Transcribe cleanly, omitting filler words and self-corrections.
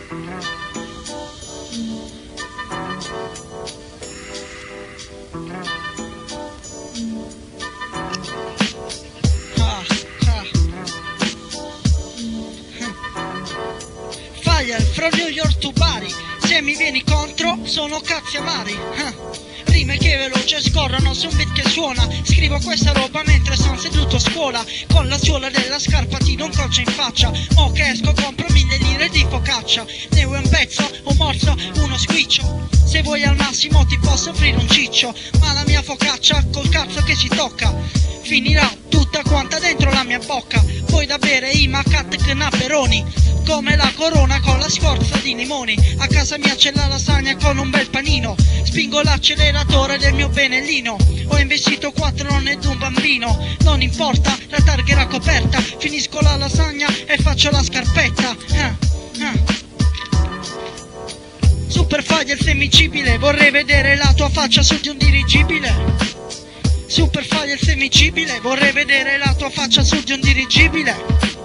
Fire from New York to Bari, se mi vieni contro sono cazzi amari. Rime che veloce scorrono su un beat che suona. Scrivo questa roba mentre sono seduto a scuola, con la suola della scarpa ti do un calcio in faccia. Mo che esco compro 1000 lire di focaccia. Ne vuoi un pezzo, un morso, uno squiccio? Se vuoi al massimo ti posso offrire un ciccio, ma la mia focaccia col cazzo che ci tocca finirà tutta quanta dentro la mia bocca. Poi da bere i macat knapperoni, come la corona con la scorza di limoni. A casa mia c'è la lasagna con un bel panino, spingo l'acceleratore del mio benellino. Ho investito 4 nonne ed un bambino, non importa, la targa era coperta. Finisco la lasagna e faccio la scarpetta. Super Fire femicibile, vorrei vedere la tua faccia su di un dirigibile. Super Fire femicibile, vorrei vedere la tua faccia su di un dirigibile.